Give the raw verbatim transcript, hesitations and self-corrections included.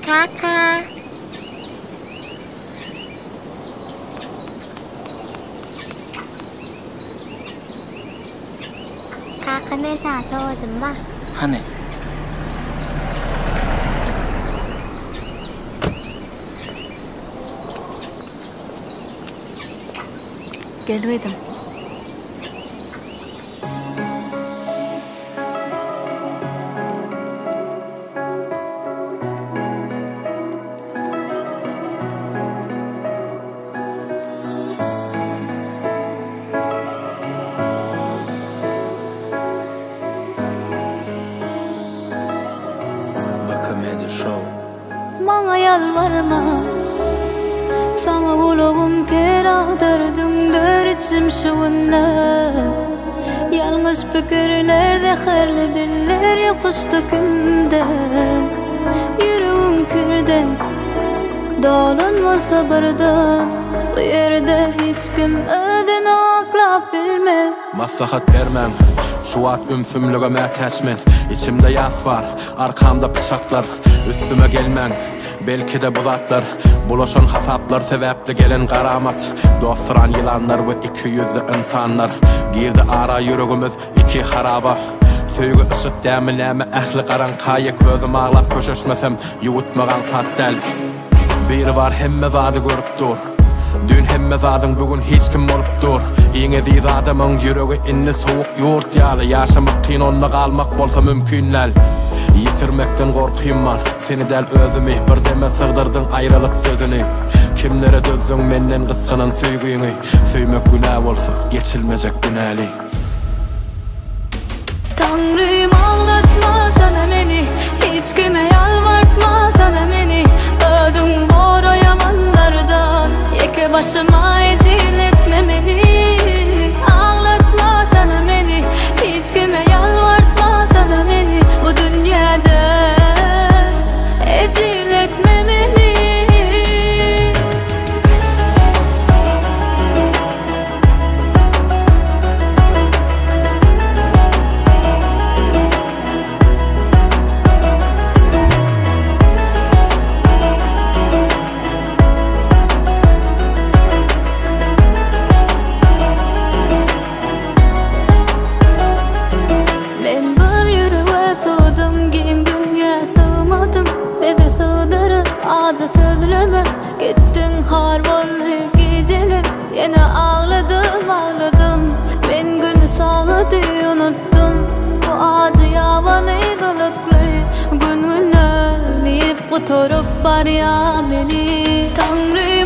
Kaka. Kaka beni aramadın mı? Hani? Geliydim. Bana yalvarma, sana kulağım kera derdindir içim şuunla. Yalnız fikirlerde xerli diller yokuştu kimden. Yüreğim kirden, dağlan var sabırdan. Bu yerde hiç kim ödünü aklap bilmez. Maslahat vermem, şu at ümfümlüğüme teçmen. İçimde yas var, arkamda bıçaklar. Üstüme gelmen, belki de bulatlar. Bulaşan hasaplar sebepli gelen karamat. Dostran yılanlar ve iki yüzlü insanlar. Girdi ara yüreğimiz iki haraba. Söygü ışık demileme ehli karan kayık. Özüm ağlap köşeşmesem yuvutmagan sattel. Bir var hemme vadı görüp dur. Dün hemme vadın bugün hiç kim olup dur. İğne ziz adamın yüreği inni soğuk yurt yalı. Yaşamak kıyın onunla kalmak bolsa mümkünler. Yitirmekten korkuyum var. Seni del özümü bir deme sığdırdın ayrılık sözünü. Kimlere dözdün menden kıskanan söygüyünü. Söymek günah olsa geçilmeyecek günahli. Tanrım ağlatma sana beni, hiç kime yalvartma sana beni. Ödün doğru yamanlardan, yeke başıma ezil etmemeli. Ağlatma sana beni, hiç kime yalvartma sana beni. Bu dünyada ezil etmemeli. Ağzı sözleme, gittin harvarlı geceler. Yine ağladım ağladım, ben günü sağladı unuttum. Bu acı yavanı kılıklı, gün güne deyip kuturup var ya beni. Tanrı